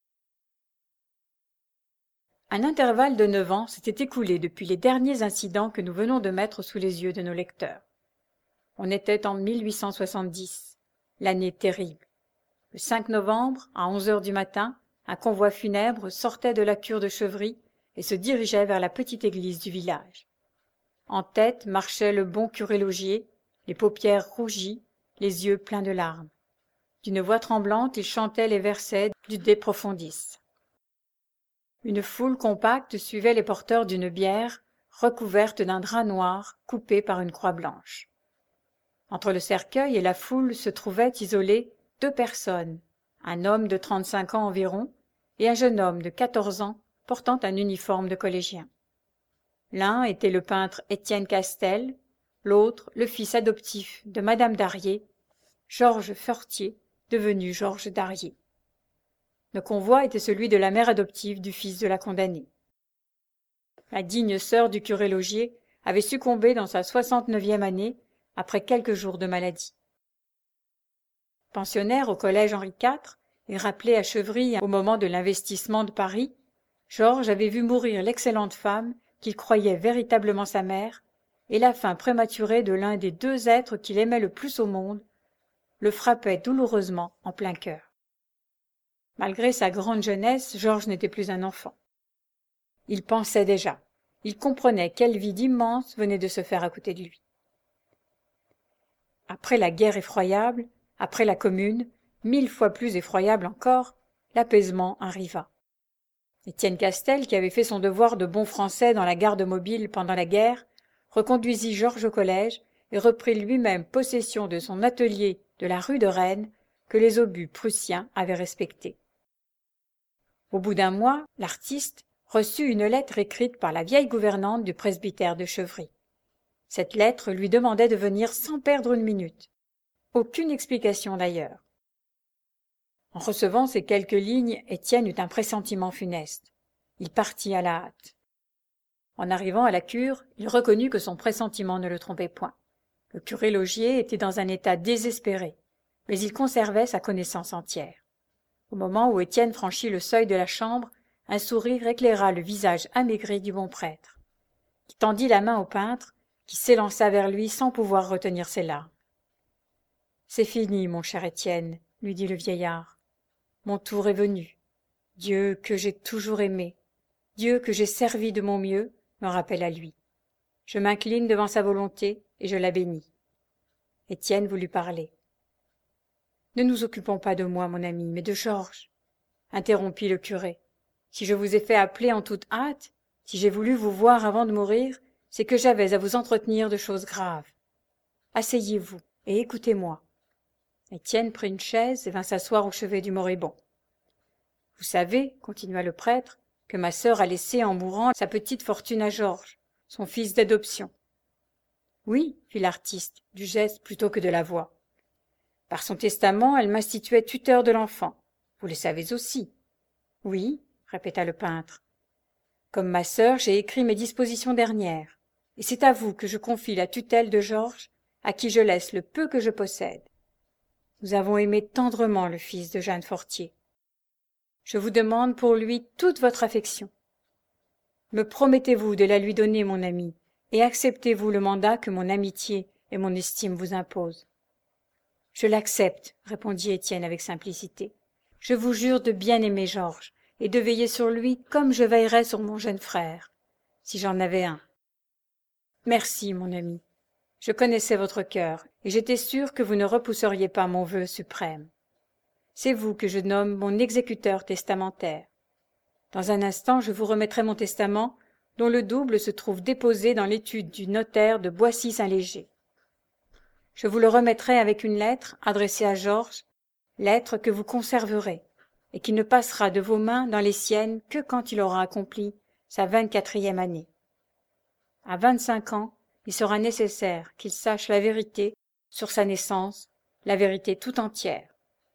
Un intervalle de 9 ans s'était écoulé depuis les derniers incidents que nous venons de mettre sous les yeux de nos lecteurs. On était en 1870, l'année terrible. Le 5 novembre, à 11 heures du matin, un convoi funèbre sortait de la cure de Chevry et se dirigeait vers la petite église du village. En tête marchait le bon curé Laugier, les paupières rougies, les yeux pleins de larmes. D'une voix tremblante, il chantait les versets du De Profundis. Une foule compacte suivait les porteurs d'une bière, recouverte d'un drap noir, coupé par une croix blanche. Entre le cercueil et la foule se trouvaient isolées 2 personnes, un homme de 35 ans environ et un jeune homme de 14 ans portant un uniforme de collégien. L'un était le peintre Étienne Castel, l'autre le fils adoptif de Madame Darier, Georges Fortier, devenu Georges Darier. Le convoi était celui de la mère adoptive du fils de la condamnée. La digne sœur du curé Laugier avait succombé dans sa 69e année après quelques jours de maladie. Pensionnaire au collège Henri IV et rappelé à Chevry au moment de l'investissement de Paris, Georges avait vu mourir l'excellente femme qu'il croyait véritablement sa mère, et la fin prématurée de l'un des 2 êtres qu'il aimait le plus au monde le frappait douloureusement en plein cœur. Malgré sa grande jeunesse, Georges n'était plus un enfant. Il pensait déjà, il comprenait quel vide immense venait de se faire à côté de lui. Après la guerre effroyable, après la Commune, 1000 fois plus effroyable encore, l'apaisement arriva. Étienne Castel, qui avait fait son devoir de bon français dans la garde mobile pendant la guerre, reconduisit Georges au collège et reprit lui-même possession de son atelier de la rue de Rennes que les obus prussiens avaient respecté. Au bout d'un mois, l'artiste reçut une lettre écrite par la vieille gouvernante du presbytère de Chevry. Cette lettre lui demandait de venir sans perdre une minute. Aucune explication d'ailleurs. En recevant ces quelques lignes, Étienne eut un pressentiment funeste. Il partit à la hâte. En arrivant à la cure, il reconnut que son pressentiment ne le trompait point. Le curé Laugier était dans un état désespéré, mais il conservait sa connaissance entière. Au moment où Étienne franchit le seuil de la chambre, un sourire éclaira le visage amaigri du bon prêtre. Il tendit la main au peintre, qui s'élança vers lui sans pouvoir retenir ses larmes. « C'est fini, mon cher Étienne, lui dit le vieillard. Mon tour est venu. Dieu que j'ai toujours aimé, Dieu que j'ai servi de mon mieux, me rappelle à lui. Je m'incline devant sa volonté et je la bénis. » Étienne voulut parler. « Ne nous occupons pas de moi, mon ami, mais de Georges, » interrompit le curé. « Si je vous ai fait appeler en toute hâte, si j'ai voulu vous voir avant de mourir, c'est que j'avais à vous entretenir de choses graves. Asseyez-vous et écoutez-moi. » Étienne prit une chaise et vint s'asseoir au chevet du moribond. « Vous savez, continua le prêtre, que ma sœur a laissé en mourant sa petite fortune à Georges, son fils d'adoption. Oui, fit l'artiste, du geste plutôt que de la voix. Par son testament, elle m'instituait tuteur de l'enfant. Vous le savez aussi. Oui, répéta le peintre. Comme ma sœur, j'ai écrit mes dispositions dernières, et c'est à vous que je confie la tutelle de Georges, à qui je laisse le peu que je possède. Nous avons aimé tendrement le fils de Jeanne Fortier. Je vous demande pour lui toute votre affection. Me promettez-vous de la lui donner, mon ami, et acceptez-vous le mandat que mon amitié et mon estime vous imposent? Je l'accepte, répondit Étienne avec simplicité. Je vous jure de bien aimer Georges et de veiller sur lui comme je veillerais sur mon jeune frère, si j'en avais un. Merci, mon ami. Je connaissais votre cœur et j'étais sûr que vous ne repousseriez pas mon vœu suprême. C'est vous que je nomme mon exécuteur testamentaire. Dans un instant, je vous remettrai mon testament, dont le double se trouve déposé dans l'étude du notaire de Boissy-Saint-Léger. Je vous le remettrai avec une lettre adressée à Georges, lettre que vous conserverez, et qui ne passera de vos mains dans les siennes que quand il aura accompli sa 24e année. À 25 ans, il sera nécessaire qu'il sache la vérité sur sa naissance, la vérité tout entière.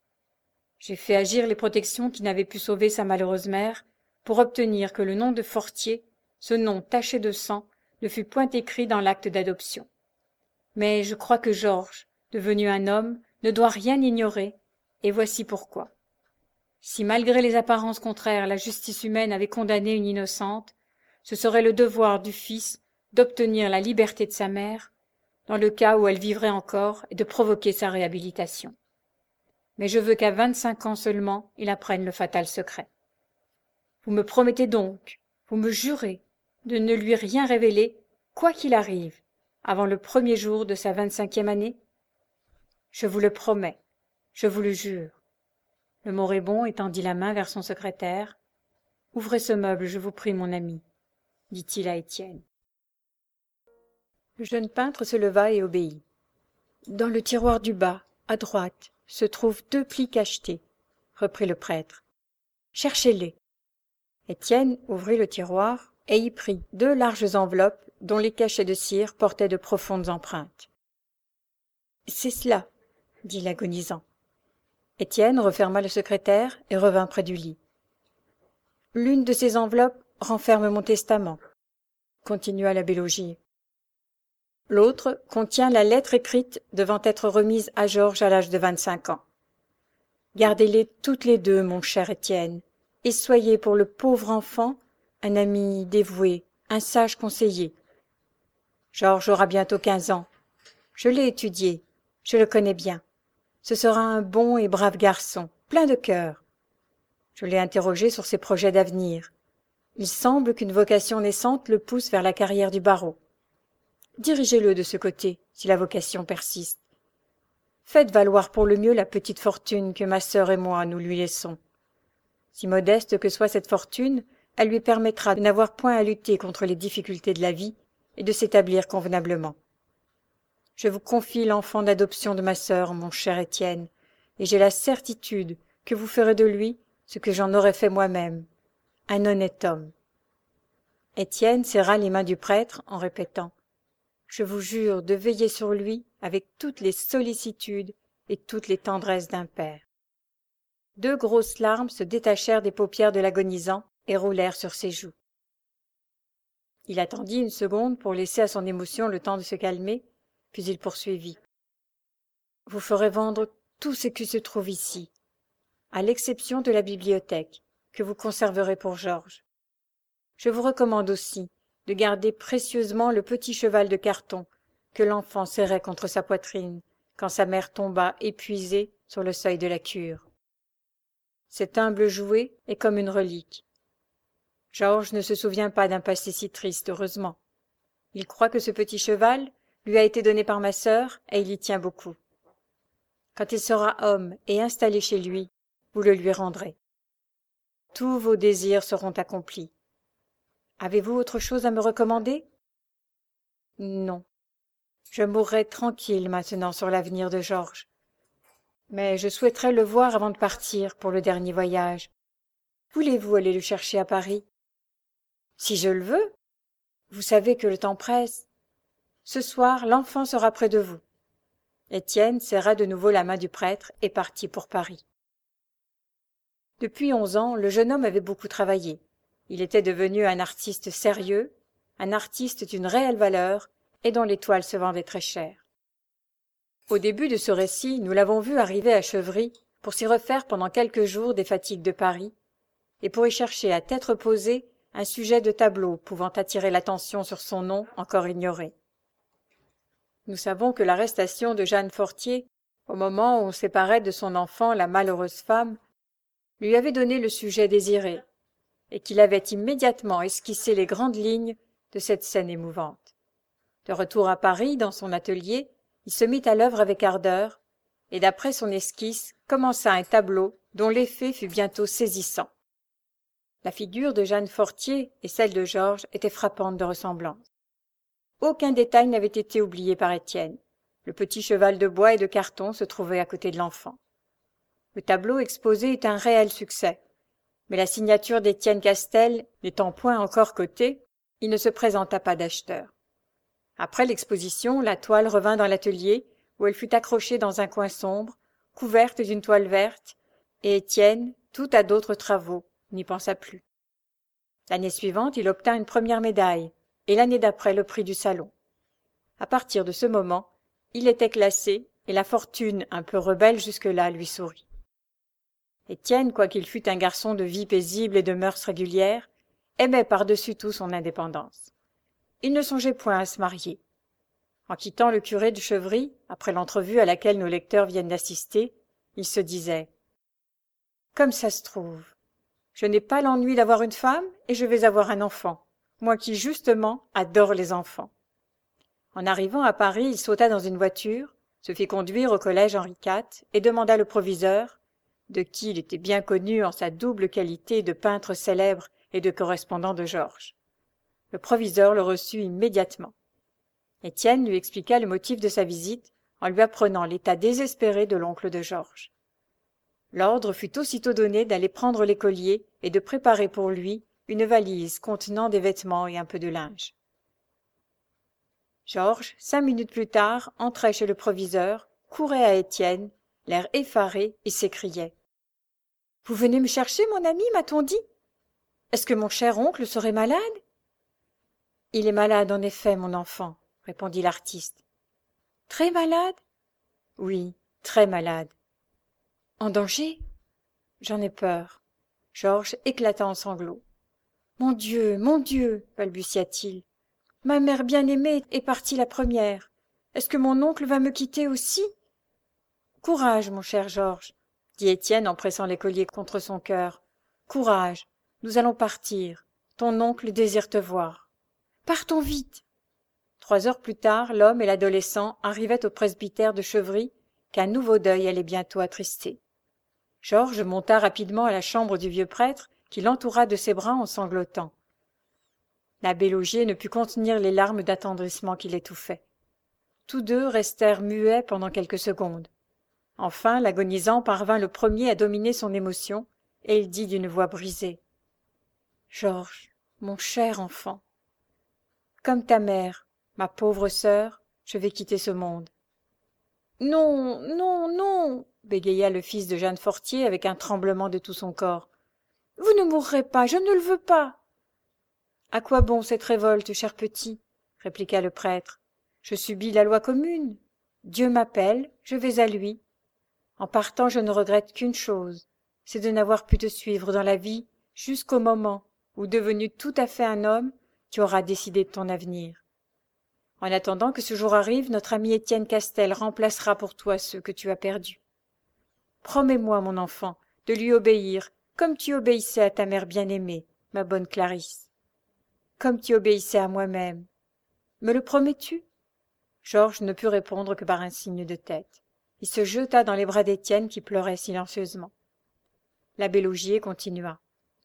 J'ai fait agir les protections qui n'avaient pu sauver sa malheureuse mère pour obtenir que le nom de Fortier, ce nom taché de sang, ne fût point écrit dans l'acte d'adoption. Mais je crois que Georges, devenu un homme, ne doit rien ignorer, et voici pourquoi. Si malgré les apparences contraires la justice humaine avait condamné une innocente, ce serait le devoir du fils d'obtenir la liberté de sa mère, dans le cas où elle vivrait encore, et de provoquer sa réhabilitation. Mais je veux qu'à 25 ans seulement, il apprenne le fatal secret. Vous me promettez donc, vous me jurez, de ne lui rien révéler, quoi qu'il arrive, avant le premier jour de sa 25e année? Je vous le promets, je vous le jure. Le moribond étendit la main vers son secrétaire. « Ouvrez ce meuble, je vous prie, mon ami, » dit-il à Étienne. Le jeune peintre se leva et obéit. Dans le tiroir du bas, à droite, se trouvent 2 plis cachetés, reprit le prêtre. Cherchez-les. Étienne ouvrit le tiroir et y prit 2 larges enveloppes dont les cachets de cire portaient de profondes empreintes. C'est cela, dit l'agonisant. Étienne referma le secrétaire et revint près du lit. L'une de ces enveloppes renferme mon testament, continua l'abbé Laugier. L'autre contient la lettre écrite devant être remise à Georges à l'âge de 25 ans. Gardez-les toutes les 2, mon cher Étienne, et soyez pour le pauvre enfant un ami dévoué, un sage conseiller. Georges aura bientôt 15 ans. Je l'ai étudié, je le connais bien. Ce sera un bon et brave garçon, plein de cœur. Je l'ai interrogé sur ses projets d'avenir. Il semble qu'une vocation naissante le pousse vers la carrière du barreau. Dirigez-le de ce côté, si la vocation persiste. Faites valoir pour le mieux la petite fortune que ma sœur et moi nous lui laissons. Si modeste que soit cette fortune, elle lui permettra de n'avoir point à lutter contre les difficultés de la vie et de s'établir convenablement. Je vous confie l'enfant d'adoption de ma sœur, mon cher Étienne, et j'ai la certitude que vous ferez de lui ce que j'en aurais fait moi-même, un honnête homme. Étienne serra les mains du prêtre en répétant « Je vous jure de veiller sur lui avec toutes les sollicitudes et toutes les tendresses d'un père. » 2 grosses larmes se détachèrent des paupières de l'agonisant et roulèrent sur ses joues. Il attendit une seconde pour laisser à son émotion le temps de se calmer, puis il poursuivit. « Vous ferez vendre tout ce qui se trouve ici, à l'exception de la bibliothèque, que vous conserverez pour Georges. Je vous recommande aussi de garder précieusement le petit cheval de carton que l'enfant serrait contre sa poitrine quand sa mère tomba épuisée sur le seuil de la cure. Cet humble jouet est comme une relique. Georges ne se souvient pas d'un passé si triste, heureusement. Il croit que ce petit cheval lui a été donné par ma sœur et il y tient beaucoup. Quand il sera homme et installé chez lui, vous le lui rendrez. Tous vos désirs seront accomplis. Avez-vous autre chose à me recommander? Non. Je mourrai tranquille maintenant sur l'avenir de Georges. Mais je souhaiterais le voir avant de partir pour le dernier voyage. Voulez-vous aller le chercher à Paris? Si je le veux. Vous savez que le temps presse. Ce soir, l'enfant sera près de vous. Étienne serra de nouveau la main du prêtre et partit pour Paris. Depuis 11 ans, le jeune homme avait beaucoup travaillé. Il était devenu un artiste sérieux, un artiste d'une réelle valeur et dont les toiles se vendaient très cher. Au début de ce récit, nous l'avons vu arriver à Chevry pour s'y refaire pendant quelques jours des fatigues de Paris et pour y chercher à tête reposée un sujet de tableau pouvant attirer l'attention sur son nom encore ignoré. Nous savons que l'arrestation de Jeanne Fortier, au moment où on séparait de son enfant la malheureuse femme, lui avait donné le sujet désiré, et qu'il avait immédiatement esquissé les grandes lignes de cette scène émouvante. De retour à Paris, dans son atelier, il se mit à l'œuvre avec ardeur, et d'après son esquisse, commença un tableau dont l'effet fut bientôt saisissant. La figure de Jeanne Fortier et celle de Georges étaient frappantes de ressemblance. Aucun détail n'avait été oublié par Étienne. Le petit cheval de bois et de carton se trouvait à côté de l'enfant. Le tableau exposé eut un réel succès, mais la signature d'Étienne Castel n'étant point encore cotée, il ne se présenta pas d'acheteur. Après l'exposition, la toile revint dans l'atelier, où elle fut accrochée dans un coin sombre, couverte d'une toile verte, et Étienne, tout à d'autres travaux, n'y pensa plus. L'année suivante, il obtint une première médaille, et l'année d'après le prix du Salon. À partir de ce moment, il était classé, et la fortune, un peu rebelle jusque-là, lui sourit. Étienne, quoiqu'il fût un garçon de vie paisible et de mœurs régulières, aimait par-dessus tout son indépendance. Il ne songeait point à se marier. En quittant le curé de Chevry, après l'entrevue à laquelle nos lecteurs viennent d'assister, il se disait « Comme ça se trouve, je n'ai pas l'ennui d'avoir une femme et je vais avoir un enfant, moi qui, justement, adore les enfants. » En arrivant à Paris, il sauta dans une voiture, se fit conduire au collège Henri IV et demanda le proviseur, de qui il était bien connu en sa double qualité de peintre célèbre et de correspondant de Georges. Le proviseur le reçut immédiatement. Étienne lui expliqua le motif de sa visite en lui apprenant l'état désespéré de l'oncle de Georges. L'ordre fut aussitôt donné d'aller prendre l'écolier et de préparer pour lui une valise contenant des vêtements et un peu de linge. Georges, 5 minutes plus tard, entrait chez le proviseur, courait à Étienne, l'air effaré, et s'écriait « Vous venez me chercher, mon ami, m'a-t-on dit? Est-ce que mon cher oncle serait malade ?»« Il est malade, en effet, mon enfant, » répondit l'artiste. « Très malade ?»« Oui, très malade. »« En danger ?»« J'en ai peur. » Georges éclata en sanglots. « Mon Dieu !» balbutia-t-il. « Ma mère bien-aimée est partie la première. Est-ce que mon oncle va me quitter aussi ?»« Courage, mon cher Georges, » dit Étienne en pressant l'écolier contre son cœur. « Courage, nous allons partir. Ton oncle désire te voir. Partons vite. » 3 heures plus tard, l'homme et l'adolescent arrivaient au presbytère de Chevry, qu'un nouveau deuil allait bientôt attrister. Georges monta rapidement à la chambre du vieux prêtre, qui l'entoura de ses bras en sanglotant. L'abbé Laugier ne put contenir les larmes d'attendrissement qui l'étouffaient. Tous deux restèrent muets pendant quelques secondes. Enfin, l'agonisant parvint le premier à dominer son émotion, et il dit d'une voix brisée « Georges, mon cher enfant, comme ta mère, ma pauvre sœur, je vais quitter ce monde. »« Non, non, non !» bégaya le fils de Jeanne Fortier avec un tremblement de tout son corps. « Vous ne mourrez pas, je ne le veux pas !»« À quoi bon cette révolte, cher petit ?» répliqua le prêtre. « Je subis la loi commune. Dieu m'appelle, je vais à lui. En partant, je ne regrette qu'une chose, c'est de n'avoir pu te suivre dans la vie jusqu'au moment où, devenu tout à fait un homme, tu auras décidé de ton avenir. En attendant que ce jour arrive, notre ami Étienne Castel remplacera pour toi ceux que tu as perdus. Promets-moi, mon enfant, de lui obéir, comme tu obéissais à ta mère bien-aimée, ma bonne Clarisse. Comme tu obéissais à moi-même. Me le promets-tu » Georges ne put répondre que par un signe de tête. Il se jeta dans les bras d'Étienne qui pleurait silencieusement. L'abbé Laugier continua.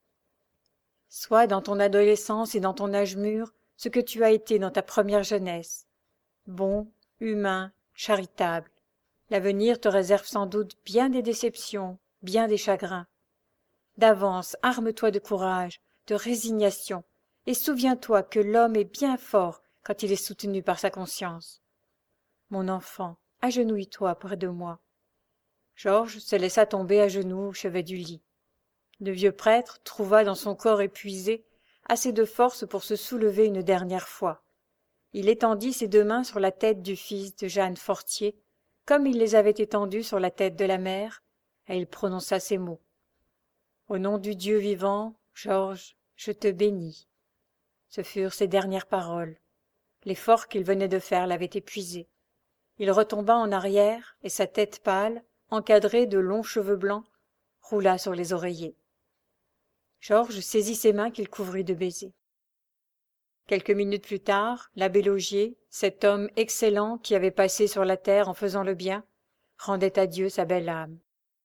« Sois dans ton adolescence et dans ton âge mûr ce que tu as été dans ta première jeunesse. Bon, humain, charitable. L'avenir te réserve sans doute bien des déceptions, bien des chagrins. D'avance, arme-toi de courage, de résignation, et souviens-toi que l'homme est bien fort quand il est soutenu par sa conscience. Mon enfant, agenouille-toi près de moi. Georges se laissa tomber à genoux au chevet du lit. Le vieux prêtre trouva dans son corps épuisé assez de force pour se soulever une dernière fois. Il étendit ses 2 mains sur la tête du fils de Jeanne Fortier, comme il les avait étendues sur la tête de la mère, et il prononça ces mots. « Au nom du Dieu vivant, Georges, je te bénis. » Ce furent ses dernières paroles. L'effort qu'il venait de faire l'avait épuisé. Il retomba en arrière, et sa tête pâle, encadrée de longs cheveux blancs, roula sur les oreillers. Georges saisit ses mains qu'il couvrit de baisers. Quelques minutes plus tard, l'abbé Laugier, cet homme excellent qui avait passé sur la terre en faisant le bien, rendait à Dieu sa belle âme.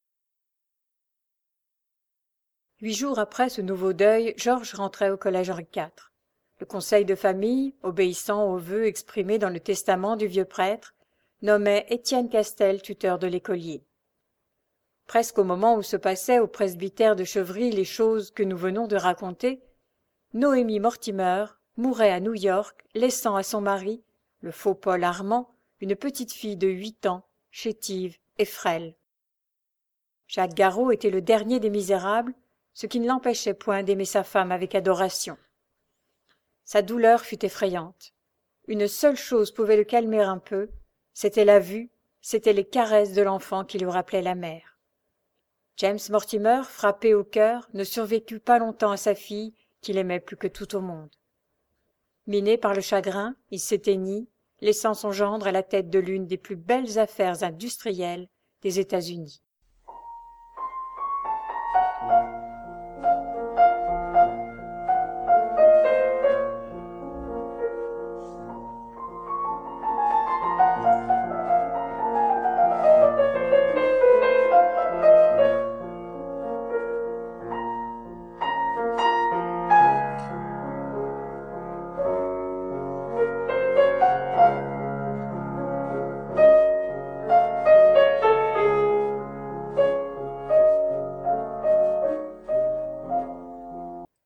8 jours après ce nouveau deuil, Georges rentrait au collège Henri IV. Le conseil de famille, obéissant aux vœux exprimés dans le testament du vieux prêtre, nommait Étienne Castel tuteur de l'écolier. Presque au moment où se passaient au presbytère de Chevry les choses que nous venons de raconter, Noémie Mortimer mourait à New York, laissant à son mari, le faux Paul Armand, une petite fille de 8 ans, chétive et frêle. Jacques Garraud était le dernier des misérables, ce qui ne l'empêchait point d'aimer sa femme avec adoration. Sa douleur fut effrayante. Une seule chose pouvait le calmer un peu, c'était la vue, c'étaient les caresses de l'enfant qui lui rappelaient la mère. James Mortimer, frappé au cœur, ne survécut pas longtemps à sa fille, qu'il aimait plus que tout au monde. Miné par le chagrin, il s'éteignit, laissant son gendre à la tête de l'une des plus belles affaires industrielles des États-Unis.